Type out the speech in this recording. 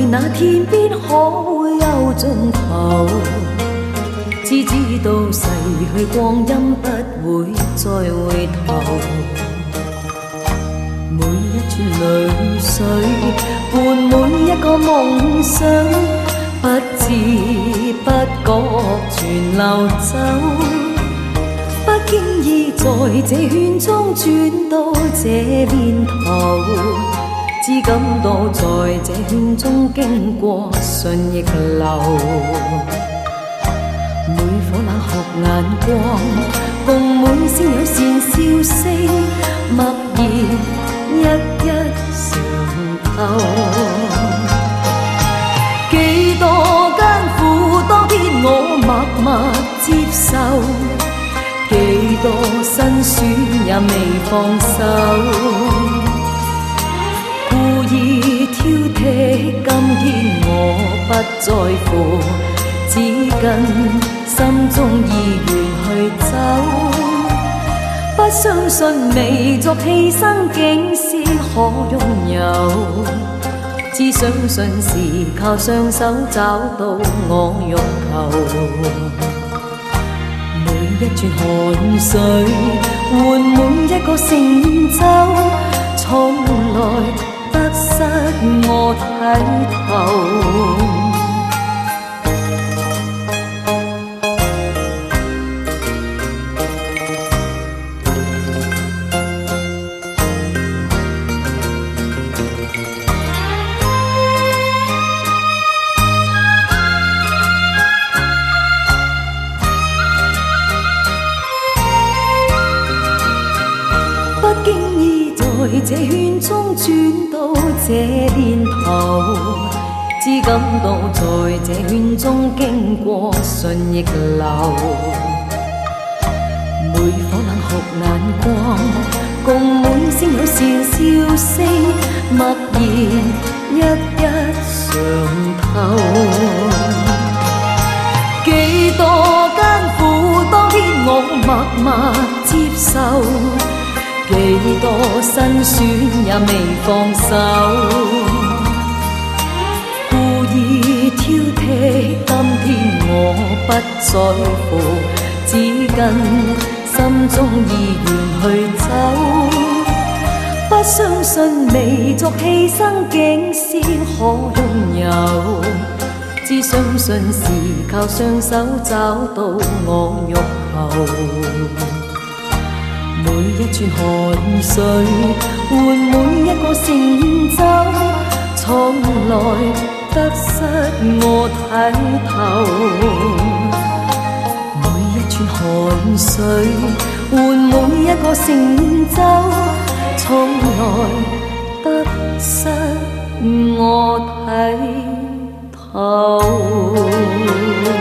那天边可會有盡頭？只知道逝去光陰不會再回頭，每一串淚水伴每一個夢想，不知不覺全流走，不經意在這圈中轉到這邊頭，只感到在這圈中經過順逆流，每顆冷酷眼光，共每聲有善笑聲，默然一一嘗透。幾多艱苦當天我默默接受，幾多辛酸也未放手。故意挑剔，今天我不在乎，只跟心中意願去走。不相信微作犧牲竟是可擁有，只相信是靠雙手找到我欲求。每一串汗水換每一個成就，從來得失我睇透。不經意在這圈中轉到這邊頭，只感到在這圈中經過順逆流，每顆冷酷眼光，共每聲有善笑聲，默然一一嘗透。幾多艱苦當天我默默接受，幾多辛酸也未放手。故意挑剔，今天我不在乎，只跟心中意願去走。不相信微作犧牲竟是可擁有，只相信是靠雙手找到我欲求。每一串汗水換每一個成就，從來得失我睇透。每一串汗水換每一個成就，從來得失我睇透。